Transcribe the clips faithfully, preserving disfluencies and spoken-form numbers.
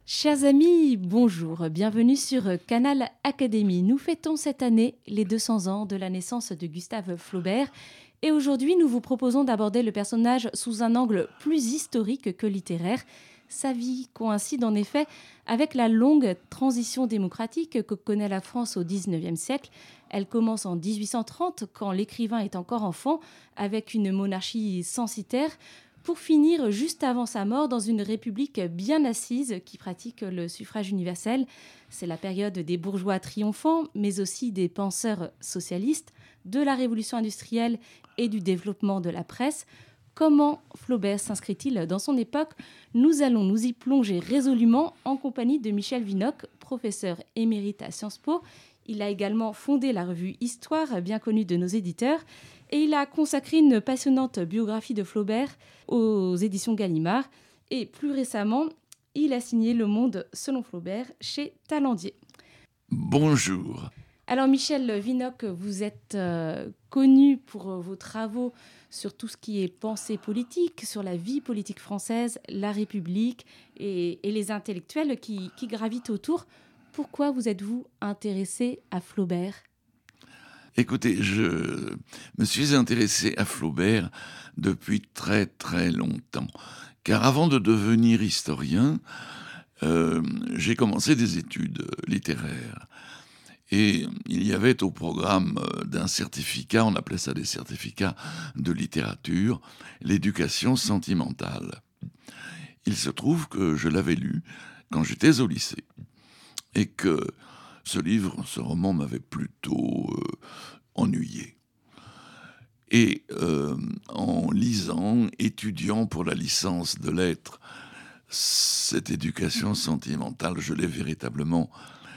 Chers amis, bonjour, bienvenue sur Canal Académie. Nous fêtons cette année les deux cents ans de la naissance de Gustave Flaubert et aujourd'hui nous vous proposons d'aborder le personnage sous un angle plus historique que littéraire. Sa vie coïncide en effet avec la longue transition démocratique que connaît la France au dix-neuvième siècle. Elle commence en dix-huit cent trente quand l'écrivain est encore enfant avec une monarchie censitaire, pour finir juste avant sa mort dans une république bien assise qui pratique le suffrage universel. C'est la période des bourgeois triomphants, mais aussi des penseurs socialistes, de la révolution industrielle et du développement de la presse. Comment Flaubert s'inscrit-il dans son époque ? Nous allons nous y plonger résolument en compagnie de Michel Vinocq, professeur émérite à Sciences Po. Il a également fondé la revue Histoire, bien connue de nos éditeurs, et il a consacré une passionnante biographie de Flaubert aux éditions Gallimard. Et plus récemment, il a signé Le Monde selon Flaubert chez Talendier. Bonjour. Alors Michel Vinocq, vous êtes euh, connu pour euh, vos travaux sur tout ce qui est pensée politique, sur la vie politique française, la République et, et les intellectuels qui, qui gravitent autour. Pourquoi vous êtes-vous intéressé à Flaubert ? Écoutez, je me suis intéressé à Flaubert depuis très très longtemps. Car avant de devenir historien, euh, j'ai commencé des études littéraires. Et il y avait au programme d'un certificat, on appelait ça des certificats de littérature, l'éducation sentimentale. Il se trouve que je l'avais lu quand j'étais au lycée. Et que ce livre, ce roman m'avait plutôt euh, ennuyé. Et euh, en lisant, étudiant pour la licence de lettres, cette éducation sentimentale, je l'ai véritablement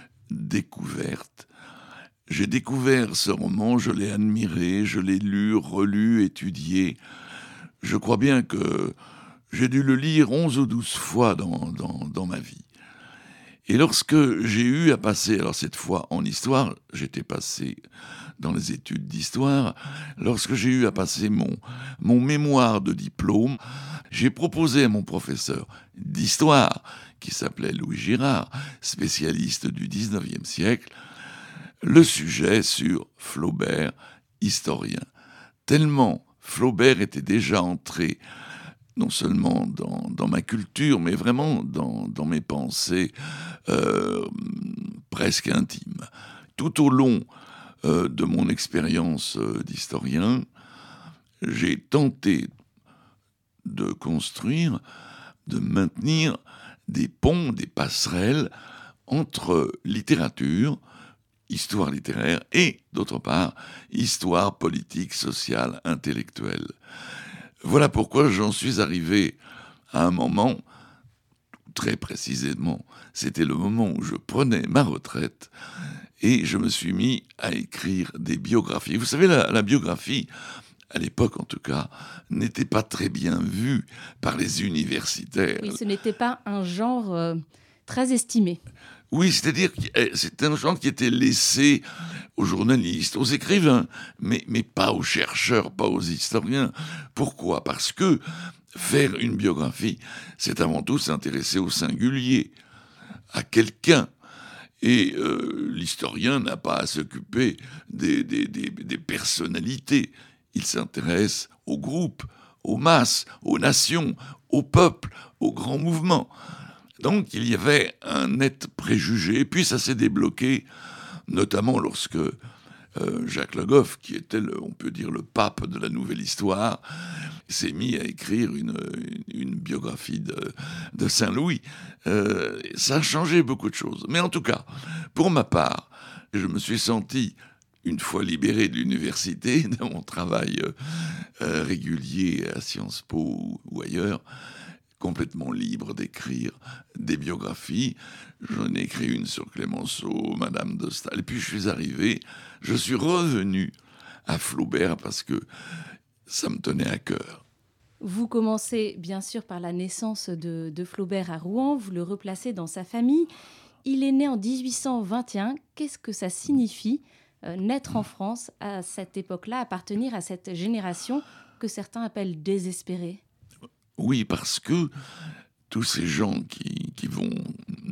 découverte. J'ai découvert ce roman, je l'ai admiré, je l'ai lu, relu, étudié. Je crois bien que j'ai dû le lire onze ou douze fois dans, dans, dans ma vie. Et lorsque j'ai eu à passer, alors cette fois en histoire, j'étais passé dans les études d'histoire, lorsque j'ai eu à passer mon, mon mémoire de diplôme, j'ai proposé à mon professeur d'histoire, qui s'appelait Louis Girard, spécialiste du dix-neuvième siècle, le sujet sur Flaubert, historien. Tellement Flaubert était déjà entré non seulement dans, dans ma culture, mais vraiment dans, dans mes pensées euh, presque intimes. Tout au long euh, de mon expérience euh, d'historien, j'ai tenté de construire, de maintenir des ponts, des passerelles entre littérature, histoire littéraire, et, d'autre part, histoire politique, sociale, intellectuelle. Voilà pourquoi j'en suis arrivé à un moment, très précisément, c'était le moment où je prenais ma retraite et je me suis mis à écrire des biographies. Vous savez, la, la biographie, à l'époque en tout cas, n'était pas très bien vue par les universitaires. Oui, ce n'était pas un genre euh, très estimé. Oui, c'est-à-dire que c'était un genre qui était laissé aux journalistes, aux écrivains, mais, mais pas aux chercheurs, pas aux historiens. Pourquoi ? Parce que faire une biographie, c'est avant tout s'intéresser au singulier, à quelqu'un. Et euh, l'historien n'a pas à s'occuper des, des, des, des personnalités. Il s'intéresse au groupe, aux masses, aux nations, au peuple, aux grands mouvements. Donc il y avait un net préjugé, puis ça s'est débloqué, notamment lorsque euh, Jacques Le Goff, qui était, le, on peut dire, le pape de la nouvelle histoire, s'est mis à écrire une, une, une biographie de, de Saint-Louis. Euh, ça a changé beaucoup de choses. Mais en tout cas, pour ma part, je me suis senti, une fois libéré de l'université, de mon travail euh, régulier à Sciences Po ou, ou ailleurs, complètement libre d'écrire des biographies. J'en ai écrit une sur Clémenceau, Madame de Staël. Et puis je suis arrivé, je suis revenu à Flaubert parce que ça me tenait à cœur. Vous commencez bien sûr par la naissance de, de Flaubert à Rouen, vous le replacez dans sa famille. Il est né en dix-huit cent vingt et un. Qu'est-ce que ça signifie, euh, naître en France à cette époque-là, appartenir à cette génération que certains appellent désespérée ? Oui, parce que tous ces gens qui, qui vont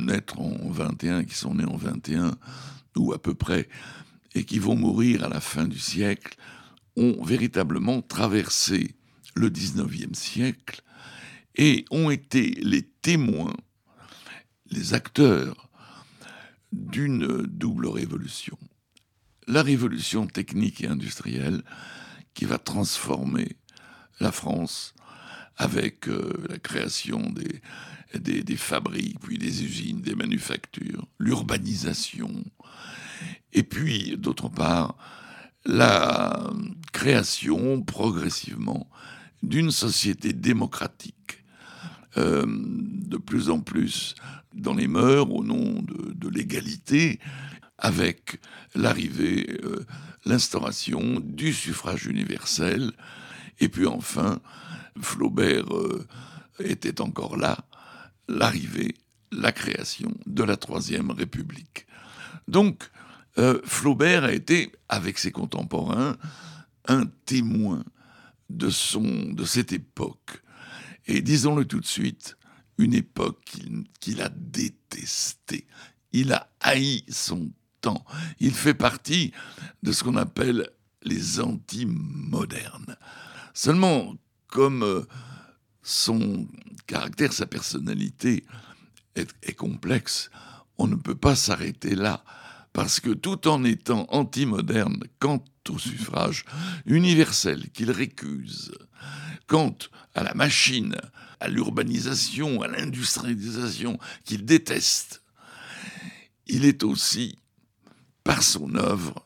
naître en vingt et un, qui sont nés en vingt et un, ou à peu près, et qui vont mourir à la fin du siècle, ont véritablement traversé le dix-neuvième siècle et ont été les témoins, les acteurs d'une double révolution. La révolution technique et industrielle qui va transformer la France avec euh, la création des, des, des fabriques, puis des usines, des manufactures, l'urbanisation, et puis, d'autre part, la création progressivement d'une société démocratique, euh, de plus en plus dans les mœurs, au nom de, de l'égalité, avec l'arrivée, euh, l'instauration du suffrage universel, et puis enfin, Flaubert euh, était encore là, l'arrivée, la création de la Troisième République. Donc, euh, Flaubert a été, avec ses contemporains, un témoin de, son, de cette époque. Et disons-le tout de suite, une époque qu'il, qu'il a détestée. Il a haï son temps. Il fait partie de ce qu'on appelle les anti-modernes. Seulement, comme euh, son caractère, sa personnalité est, est complexe, on ne peut pas s'arrêter là. Parce que tout en étant anti-moderne quant au suffrage universel qu'il récuse, quant à la machine, à l'urbanisation, à l'industrialisation qu'il déteste, il est aussi, par son œuvre,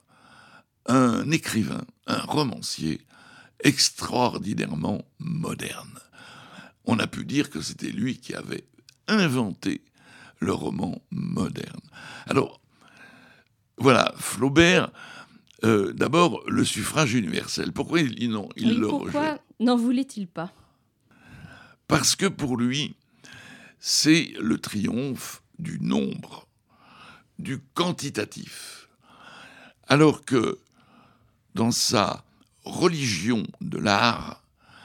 un écrivain, un romancier extraordinairement moderne. On a pu dire que c'était lui qui avait inventé le roman moderne. Alors, voilà, Flaubert, euh, d'abord, le suffrage universel. Pourquoi il, non, il oui, le pourquoi rejette ? n'en voulait-il pas ? Parce que pour lui, c'est le triomphe du nombre, du quantitatif. Alors que dans sa religion de l'art,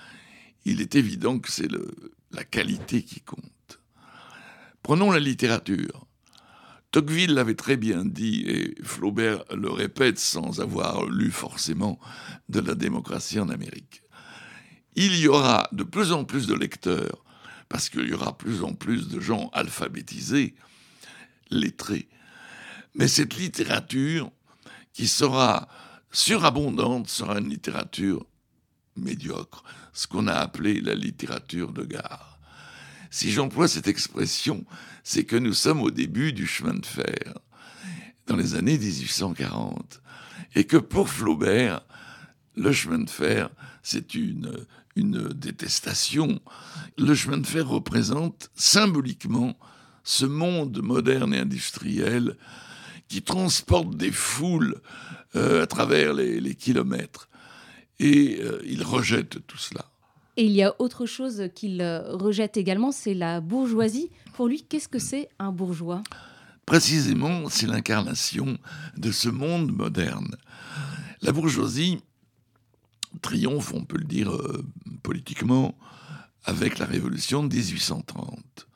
il est évident que c'est le, la qualité qui compte. Prenons la littérature. Tocqueville l'avait très bien dit, et Flaubert le répète sans avoir lu forcément de la démocratie en Amérique. Il y aura de plus en plus de lecteurs, parce qu'il y aura de plus en plus de gens alphabétisés, lettrés. Mais cette littérature qui sera surabondante sera une littérature médiocre, ce qu'on a appelé la littérature de gare. Si j'emploie cette expression, c'est que nous sommes au début du chemin de fer, dans les années dix-huit cent quarante, et que pour Flaubert, le chemin de fer, c'est une, une détestation. Le chemin de fer représente symboliquement ce monde moderne et industriel qui transporte des foules euh, à travers les, les kilomètres. Et euh, il rejette tout cela. Et il y a autre chose qu'il rejette également, c'est la bourgeoisie. Pour lui, qu'est-ce que c'est un bourgeois ? Précisément, c'est l'incarnation de ce monde moderne. La bourgeoisie triomphe, on peut le dire euh, politiquement, avec la Révolution de dix-huit cent trente.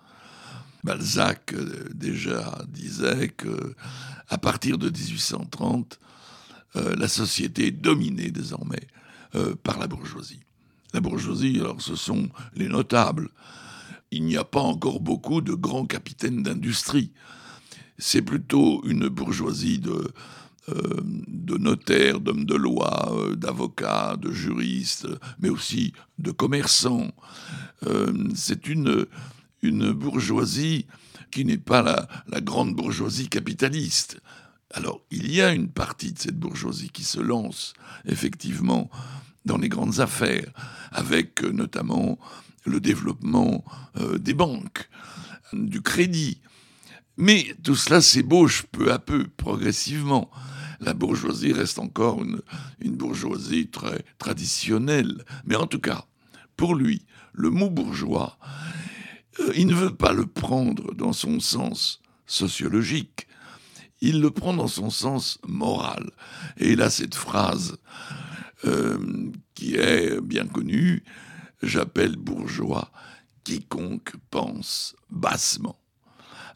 Balzac euh, déjà disait que, à partir de dix-huit cent trente, euh, la société est dominée désormais euh, par la bourgeoisie. La bourgeoisie, alors, ce sont les notables. Il n'y a pas encore beaucoup de grands capitaines d'industrie. C'est plutôt une bourgeoisie de, euh, de notaires, d'hommes de loi, euh, d'avocats, de juristes, mais aussi de commerçants. Euh, c'est une, une bourgeoisie qui n'est pas la, la grande bourgeoisie capitaliste. Alors, il y a une partie de cette bourgeoisie qui se lance, effectivement, dans les grandes affaires, avec euh, notamment le développement euh, des banques, du crédit. Mais tout cela s'ébauche peu à peu, progressivement. La bourgeoisie reste encore une, une bourgeoisie très traditionnelle. Mais en tout cas, pour lui, le mot bourgeois, euh, il ne veut pas le prendre dans son sens sociologique, il le prend dans son sens moral. Et il a cette phrase Euh, qui est bien connu, j'appelle bourgeois quiconque pense bassement.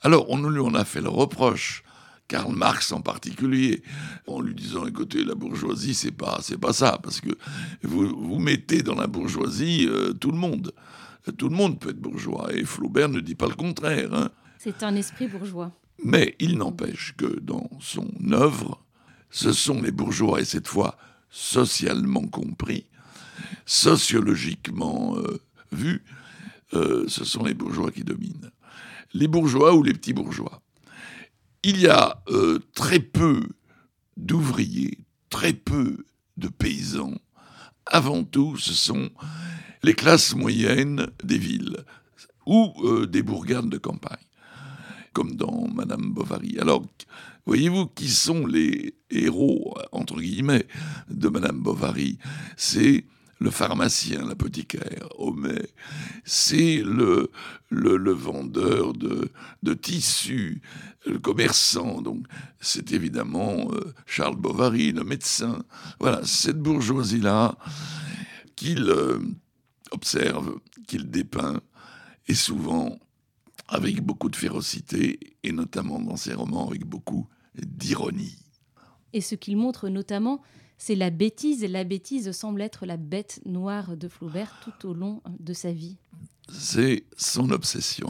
Alors, on lui en a fait le reproche, Karl Marx en particulier, en lui disant, écoutez, la bourgeoisie, c'est pas, c'est pas ça, parce que vous, vous mettez dans la bourgeoisie euh, tout le monde. Tout le monde peut être bourgeois, et Flaubert ne dit pas le contraire. Hein. C'est un esprit bourgeois. Mais il n'empêche que dans son œuvre, ce sont les bourgeois, et cette fois socialement compris, sociologiquement euh, vus, euh, ce sont les bourgeois qui dominent. Les bourgeois ou les petits bourgeois. Il y a euh, très peu d'ouvriers, très peu de paysans. Avant tout, ce sont les classes moyennes des villes ou euh, des bourgades de campagne, comme dans Madame Bovary. Alors, voyez-vous, qui sont les héros, entre guillemets, de Madame Bovary? C'est le pharmacien, l'apothicaire, Homais. C'est le, le, le vendeur de, de tissus, le commerçant. Donc, c'est évidemment euh, Charles Bovary, le médecin. Voilà, cette bourgeoisie-là qu'il euh, observe, qu'il dépeint, et souvent avec beaucoup de férocité, et notamment dans ses romans avec beaucoup d'ironie. Et ce qu'il montre notamment, c'est la bêtise, et la bêtise semble être la bête noire de Flaubert tout au long de sa vie. C'est son obsession.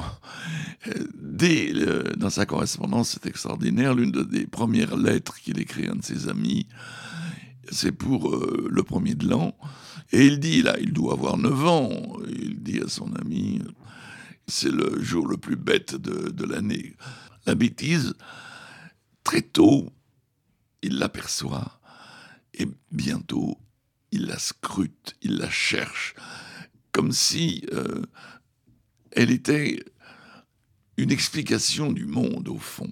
Dès, euh, dans sa correspondance, c'est extraordinaire, l'une des premières lettres qu'il écrit à un de ses amis, c'est pour euh, le premier de l'an, et il dit, là, il doit avoir neuf ans, il dit à son ami, c'est le jour le plus bête de, de l'année. La bêtise, très tôt, il l'aperçoit, et bientôt, il la scrute, il la cherche, comme si euh, elle était une explication du monde, au fond.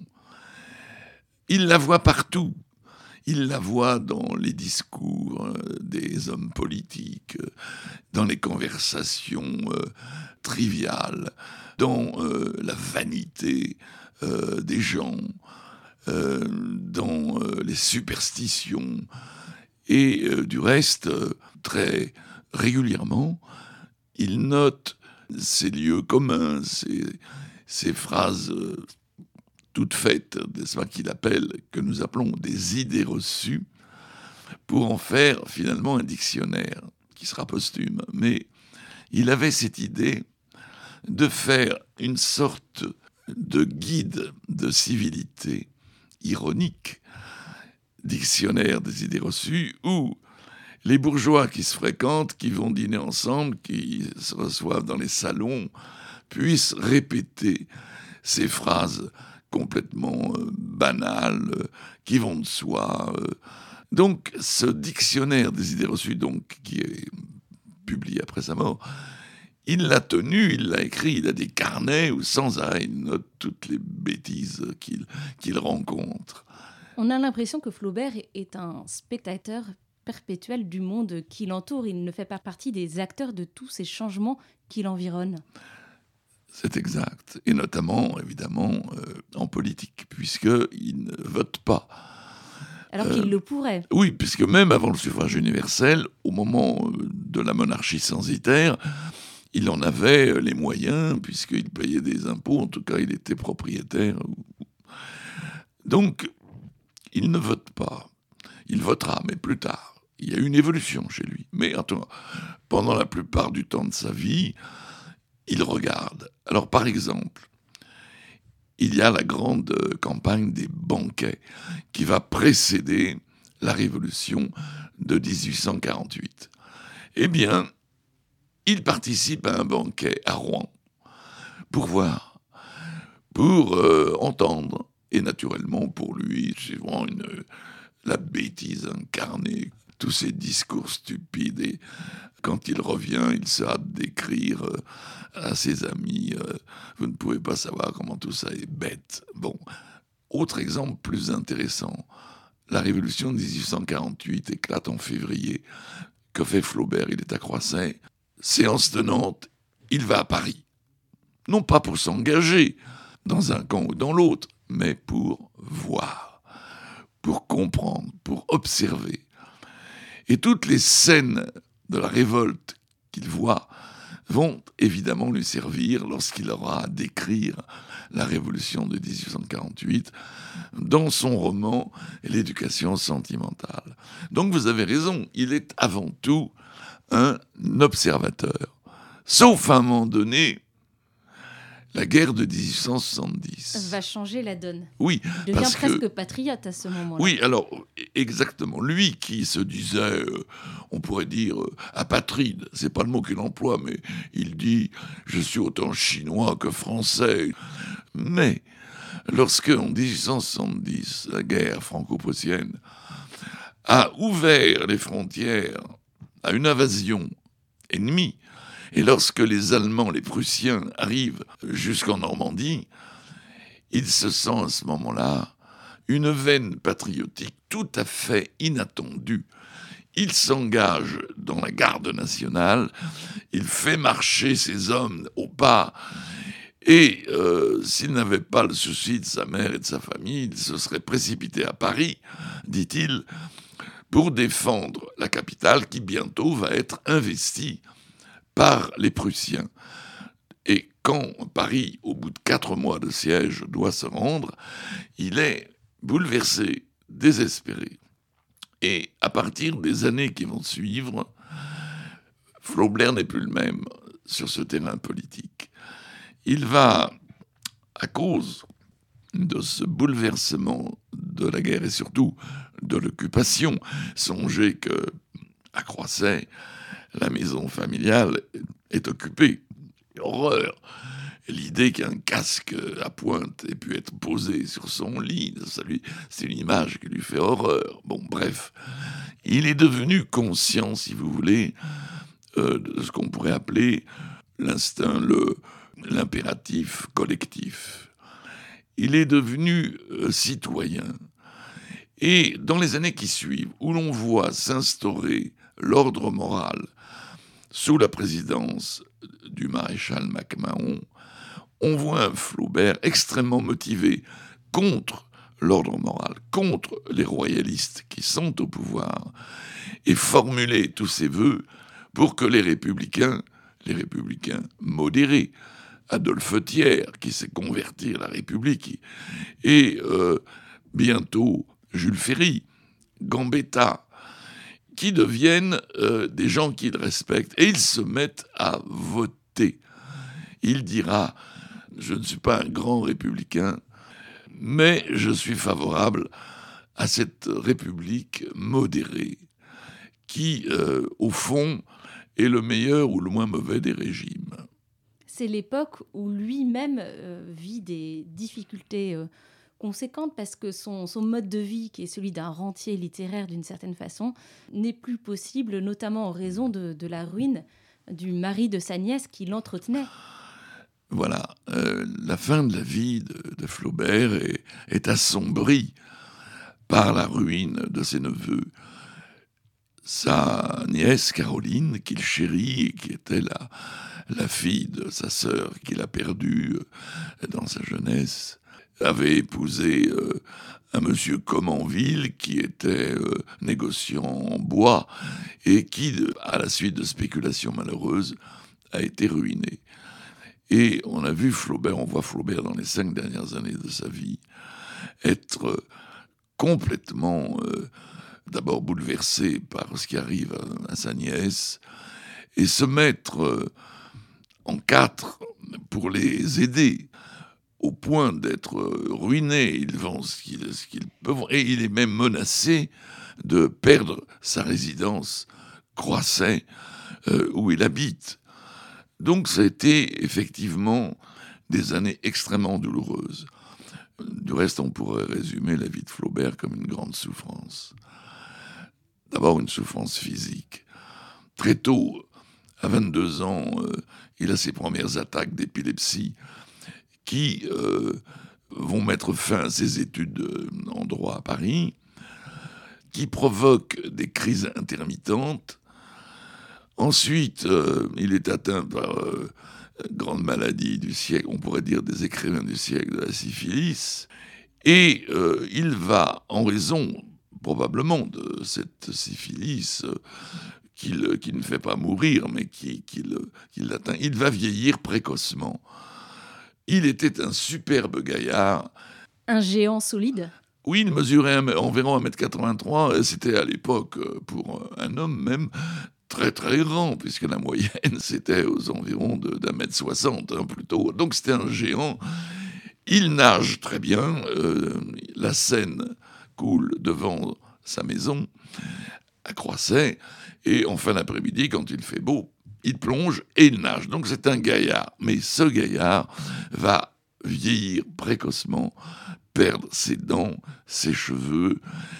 Il la voit partout. Il la voit dans les discours euh, des hommes politiques, euh, dans les conversations euh, triviales, dans euh, la vanité euh, des gens, euh, dans euh, les superstitions. Et euh, du reste, euh, très régulièrement, il note ces lieux communs, ces, ces phrases euh, toutes faites, n'est-ce pas, qu'il appelle, que nous appelons des idées reçues, pour en faire finalement un dictionnaire qui sera posthume. Mais il avait cette idée de faire une sorte de guide de civilité ironique, dictionnaire des idées reçues, où les bourgeois qui se fréquentent, qui vont dîner ensemble, qui se reçoivent dans les salons, puissent répéter ces phrases complètement euh, banales, euh, qui vont de soi. Euh. Donc, ce dictionnaire des idées reçues, donc, qui est publié après sa mort, il l'a tenu, il l'a écrit, il a des carnets où sans arrêt il note toutes les bêtises qu'il, qu'il rencontre. On a l'impression que Flaubert est un spectateur perpétuel du monde qui l'entoure. Il ne fait pas partie des acteurs de tous ces changements qui l'environnent. C'est exact. Et notamment, évidemment, euh, en politique, puisqu'il ne vote pas. Alors euh, qu'il le pourrait. Oui, puisque même avant le suffrage universel, au moment de la monarchie censitaire, il en avait les moyens, puisqu'il payait des impôts, en tout cas il était propriétaire. Donc, il ne vote pas. Il votera, mais plus tard. Il y a une évolution chez lui. Mais attends, pendant la plupart du temps de sa vie, il regarde. Alors, par exemple, il y a la grande campagne des banquets qui va précéder la Révolution de dix-huit cent quarante-huit. Eh bien, il participe à un banquet à Rouen pour voir, pour euh, entendre, et naturellement pour lui, c'est vraiment une, la bêtise incarnée, tous ces discours stupides, et quand il revient, il se hâte d'écrire euh, à ses amis, euh, vous ne pouvez pas savoir comment tout ça est bête. Bon, autre exemple plus intéressant, la Révolution de dix-huit cent quarante-huit éclate en février. Que fait Flaubert? Il est à Croisset. Séance tenante, il va à Paris. Non pas pour s'engager dans un camp ou dans l'autre, mais pour voir, pour comprendre, pour observer. Et toutes les scènes de la révolte qu'il voit vont évidemment lui servir lorsqu'il aura à décrire la révolution de dix-huit cent quarante-huit dans son roman « L'éducation sentimentale ». Donc vous avez raison, il est avant tout un observateur. Sauf à un moment donné, la guerre de dix-huit cent soixante-dix va changer la donne. Oui, il devient parce presque que, patriote à ce moment-là. Oui, alors exactement. Lui qui se disait, euh, on pourrait dire euh, apatride, c'est pas le mot qu'il emploie, mais il dit je suis autant chinois que français. Mais lorsque en dix-huit cent soixante-dix la guerre franco-prussienne a ouvert les frontières à une invasion ennemie, et lorsque les Allemands, les Prussiens arrivent jusqu'en Normandie, il se sent à ce moment-là une veine patriotique tout à fait inattendue. Il s'engage dans la garde nationale, il fait marcher ses hommes au pas, et euh, s'il n'avait pas le souci de sa mère et de sa famille, il se serait précipité à Paris, dit-il, pour défendre la capitale qui bientôt va être investie par les Prussiens. Et quand Paris, au bout de quatre mois de siège, doit se rendre, il est bouleversé, désespéré. Et à partir des années qui vont suivre, Flaubert n'est plus le même sur ce terrain politique. Il va, à cause de ce bouleversement de la guerre et surtout de l'occupation, songez que, à Croisset, la maison familiale est occupée. Horreur. L'idée qu'un casque à pointe ait pu être posé sur son lit, ça lui, c'est une image qui lui fait horreur. Bon, bref. Il est devenu conscient, si vous voulez, euh, de ce qu'on pourrait appeler l'instinct, le, l'impératif collectif. Il est devenu euh, citoyen. Et dans les années qui suivent, où l'on voit s'instaurer l'ordre moral sous la présidence du maréchal MacMahon, on voit un Flaubert extrêmement motivé contre l'ordre moral, contre les royalistes qui sont au pouvoir, et formuler tous ses vœux pour que les républicains, les républicains modérés, Adolphe Thiers, qui s'est converti à la République, et euh, bientôt Jules Ferry, Gambetta, qui deviennent euh, des gens qu'il respecte, et ils se mettent à voter. Il dira « Je ne suis pas un grand républicain, mais je suis favorable à cette République modérée, qui, euh, au fond, est le meilleur ou le moins mauvais des régimes. » C'est l'époque où lui-même euh, vit des difficultés euh, conséquentes parce que son, son mode de vie, qui est celui d'un rentier littéraire d'une certaine façon, n'est plus possible, notamment en raison de, de la ruine du mari de sa nièce qui l'entretenait. Voilà, euh, la fin de la vie de, de Flaubert est, est assombrie par la ruine de ses neveux. Sa nièce Caroline, qu'il chérit et qui était la, la fille de sa sœur qu'il a perdue dans sa jeunesse, avait épousé euh, un monsieur Comenville qui était euh, négociant en bois et qui, à la suite de spéculations malheureuses, a été ruiné. Et on a vu Flaubert, on voit Flaubert dans les cinq dernières années de sa vie, être euh, complètement, euh, d'abord bouleversé par ce qui arrive à, à sa nièce, et se mettre euh, en quatre pour les aider, au point d'être euh, ruiné. Ils vendent ce qu'ils, ce qu'ils peuvent, et il est même menacé de perdre sa résidence, Croisset, euh, où il habite. Donc ça a été effectivement des années extrêmement douloureuses. Du reste, on pourrait résumer la vie de Flaubert comme une grande souffrance. D'abord une souffrance physique. Très tôt, à vingt-deux ans, euh, il a ses premières attaques d'épilepsie qui euh, vont mettre fin à ses études en droit à Paris, qui provoquent des crises intermittentes. Ensuite, euh, il est atteint par euh, une grande maladie du siècle, on pourrait dire des écrivains du siècle, de la syphilis, et euh, il va, en raison probablement de cette syphilis, euh, qui, le, qui ne fait pas mourir, mais qui, qui, le, qui l'atteint. Il va vieillir précocement. Il était un superbe gaillard. Un géant solide? Oui, il mesurait un, environ un mètre quatre-vingt-trois. C'était à l'époque, pour un homme même, très très grand, puisque la moyenne, c'était aux environs de, d'un mètre soixante, hein, plutôt. Donc c'était un géant. Il nage très bien. Euh, la Seine coule devant sa maison, à Croisset. Et en fin d'après-midi, quand il fait beau, il plonge et il nage. Donc c'est un gaillard. Mais ce gaillard va vieillir précocement, perdre ses dents, ses cheveux,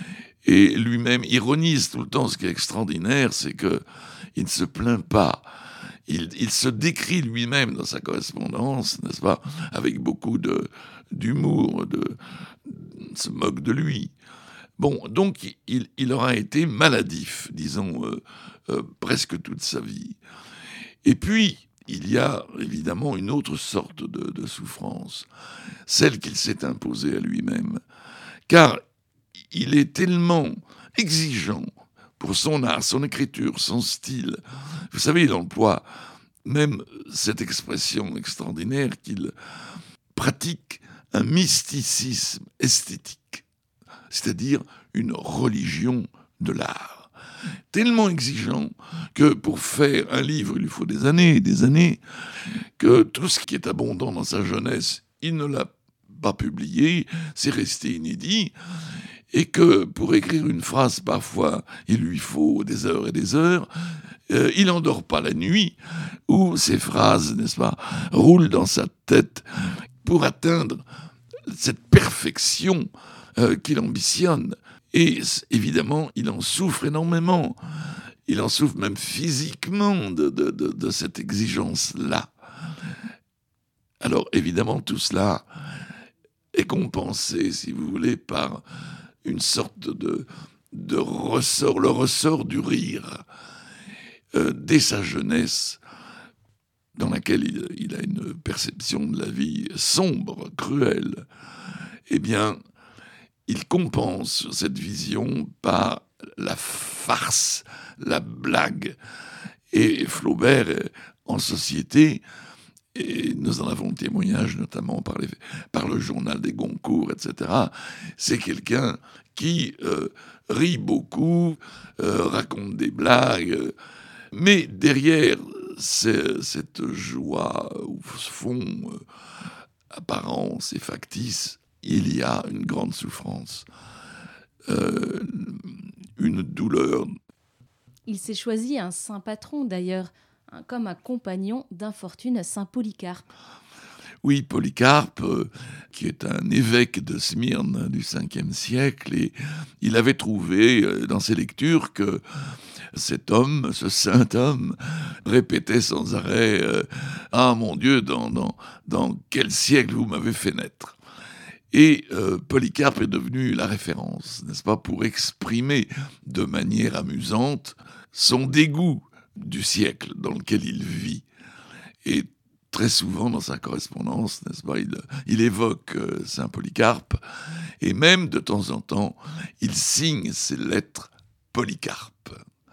et lui-même ironise tout le temps. Ce qui est extraordinaire, c'est que il ne se plaint pas. Il, il se décrit lui-même dans sa correspondance, n'est-ce pas, avec beaucoup de, d'humour, de, de, se moque de lui. Bon, donc il, il aura été maladif, disons, euh, euh, presque toute sa vie. Et puis, il y a évidemment une autre sorte de, de souffrance, celle qu'il s'est imposée à lui-même. Car il est tellement exigeant pour son art, son écriture, son style. Vous savez, il emploie même cette expression extraordinaire qu'il pratique un mysticisme esthétique, c'est-à-dire une religion de l'art. Tellement exigeant que pour faire un livre, il lui faut des années et des années, que tout ce qui est abondant dans sa jeunesse, il ne l'a pas publié, c'est resté inédit, et que pour écrire une phrase, parfois, il lui faut des heures et des heures. Euh, il n'endort pas la nuit, où ces phrases, n'est-ce pas, roulent dans sa tête pour atteindre cette perfection euh, qu'il ambitionne. Et évidemment, il en souffre énormément. Il en souffre même physiquement de, de, de, de cette exigence-là. Alors évidemment, tout cela est compensé, si vous voulez, par une sorte de, de ressort, le ressort du rire. Euh, dès sa jeunesse, dans laquelle il, il a une perception de la vie sombre, cruelle, eh bien, il compense cette vision par la farce, la blague. Et Flaubert, en société, et nous en avons témoignage notamment par, les, par le journal des Goncourt, et cetera, c'est quelqu'un qui euh, rit beaucoup, euh, raconte des blagues, mais derrière cette joie au fond euh, apparence et factice, il y a une grande souffrance, euh, une douleur. Il s'est choisi un saint patron d'ailleurs, hein, comme un compagnon d'infortune, saint Polycarpe. Oui, Polycarpe, euh, qui est un évêque de Smyrne du cinquième siècle, et il avait trouvé euh, dans ses lectures que cet homme, ce saint homme, répétait sans arrêt euh, « Ah mon Dieu, dans, dans, dans quel siècle vous m'avez fait naître ?» Et euh, Polycarpe est devenu la référence, n'est-ce pas, pour exprimer de manière amusante son dégoût du siècle dans lequel il vit. Et très souvent dans sa correspondance, n'est-ce pas, il, il évoque euh, saint Polycarpe, et même de temps en temps, il signe ses lettres Polycarpe.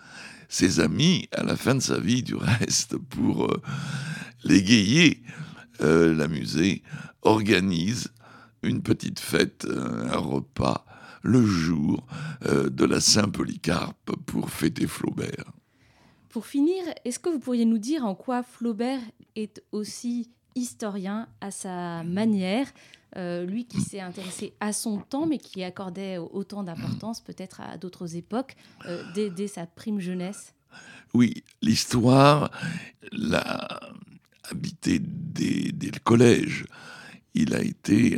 Ses amis, à la fin de sa vie, du reste, pour euh, l'égayer, euh, l'amuser, organisent une petite fête, un repas, le jour euh, de la Saint-Polycarpe pour fêter Flaubert. Pour finir, est-ce que vous pourriez nous dire en quoi Flaubert est aussi historien à sa manière, euh, lui qui s'est intéressé à son temps, mais qui accordait autant d'importance peut-être à d'autres époques, euh, dès, dès sa prime jeunesse? Oui, l'histoire l'a habité dès, dès le collège. Il a été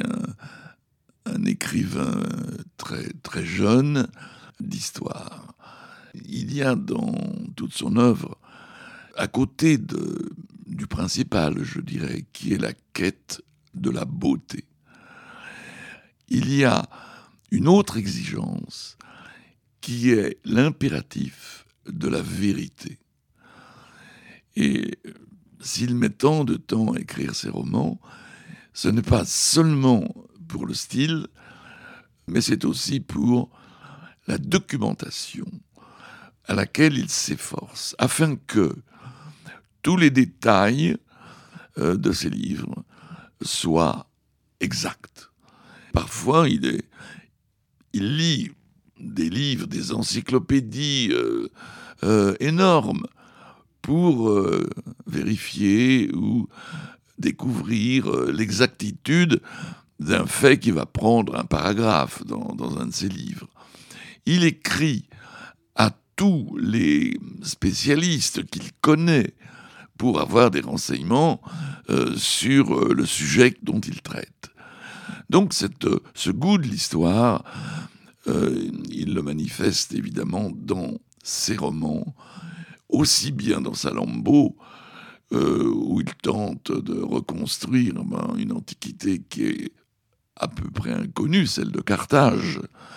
un, un écrivain très, très jeune d'histoire. Il y a dans toute son œuvre, à côté de, du principal, je dirais, qui est la quête de la beauté, il y a une autre exigence qui est l'impératif de la vérité. Et s'il met tant de temps à écrire ses romans, ce n'est pas seulement pour le style, mais c'est aussi pour la documentation. à laquelle il s'efforce, afin que tous les détails euh, de ses livres soient exacts. Parfois, il, est, il lit des livres, des encyclopédies euh, euh, énormes pour euh, vérifier ou découvrir euh, l'exactitude d'un fait qui va prendre un paragraphe dans, dans un de ses livres. Il écrit à tous les spécialistes qu'il connaît pour avoir des renseignements euh, sur euh, le sujet dont il traite. Donc cette, euh, ce goût de l'histoire, euh, il le manifeste évidemment dans ses romans, aussi bien dans Salammbô, euh, où il tente de reconstruire ben, une antiquité qui est à peu près inconnue, celle de Carthage.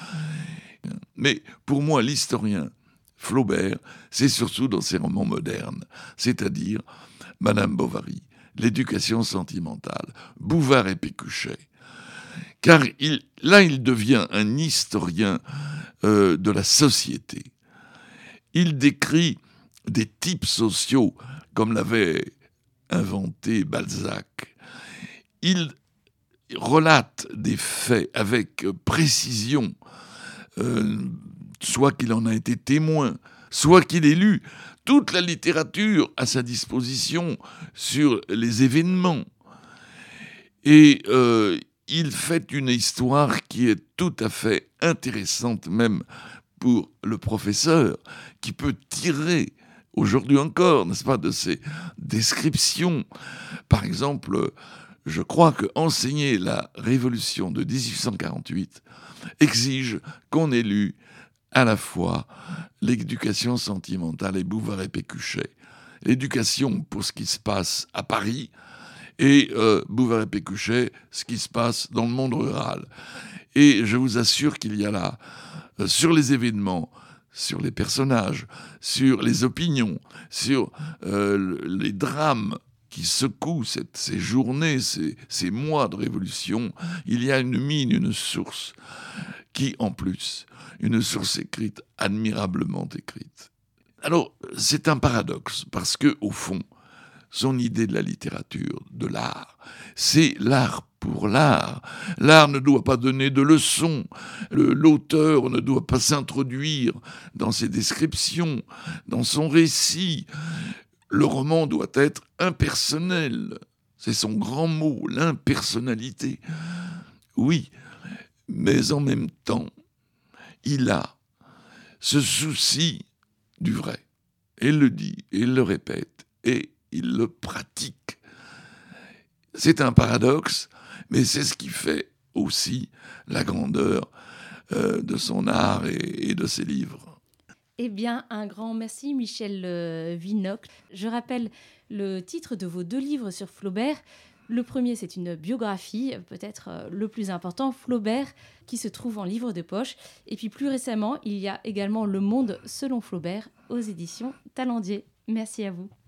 Mais pour moi, l'historien Flaubert, c'est surtout dans ses romans modernes, c'est-à-dire Madame Bovary, L'éducation sentimentale, Bouvard et Pécuchet. Car il, là, il devient un historien euh, de la société. Il décrit des types sociaux, comme l'avait inventé Balzac. Il relate des faits avec précision, euh, soit qu'il en a été témoin, soit qu'il ait lu toute la littérature à sa disposition sur les événements. Et euh, il fait une histoire qui est tout à fait intéressante, même pour le professeur, qui peut tirer, aujourd'hui encore, n'est-ce pas, de ces descriptions. Par exemple, je crois que enseigner la Révolution de dix-huit cent quarante-huit exige qu'on ait lu à la fois l'éducation sentimentale et Bouvard et Pécuchet. L'éducation pour ce qui se passe à Paris et euh, Bouvard et Pécuchet, ce qui se passe dans le monde rural. Et je vous assure qu'il y a là, euh, sur les événements, sur les personnages, sur les opinions, sur euh, les drames qui secouent cette, ces journées, ces, ces mois de révolution, il y a une mine, une source qui, en plus, une source écrite, admirablement écrite. Alors, c'est un paradoxe, parce que, au fond, son idée de la littérature, de l'art, c'est l'art pour l'art. L'art ne doit pas donner de leçons. Le, l'auteur ne doit pas s'introduire dans ses descriptions, dans son récit. Le roman doit être impersonnel. C'est son grand mot, l'impersonnalité. Oui, mais en même temps, il a ce souci du vrai. Et il le dit, et il le répète, et il le pratique. C'est un paradoxe, mais c'est ce qui fait aussi la grandeur euh, de son art et, et de ses livres. Eh bien, un grand merci, Michel euh, Vinocq. Je rappelle le titre de vos deux livres sur Flaubert. Le premier, c'est une biographie, peut-être euh, le plus important, Flaubert, qui se trouve en livre de poche. Et puis plus récemment, il y a également Le Monde selon Flaubert aux éditions Talendier. Merci à vous.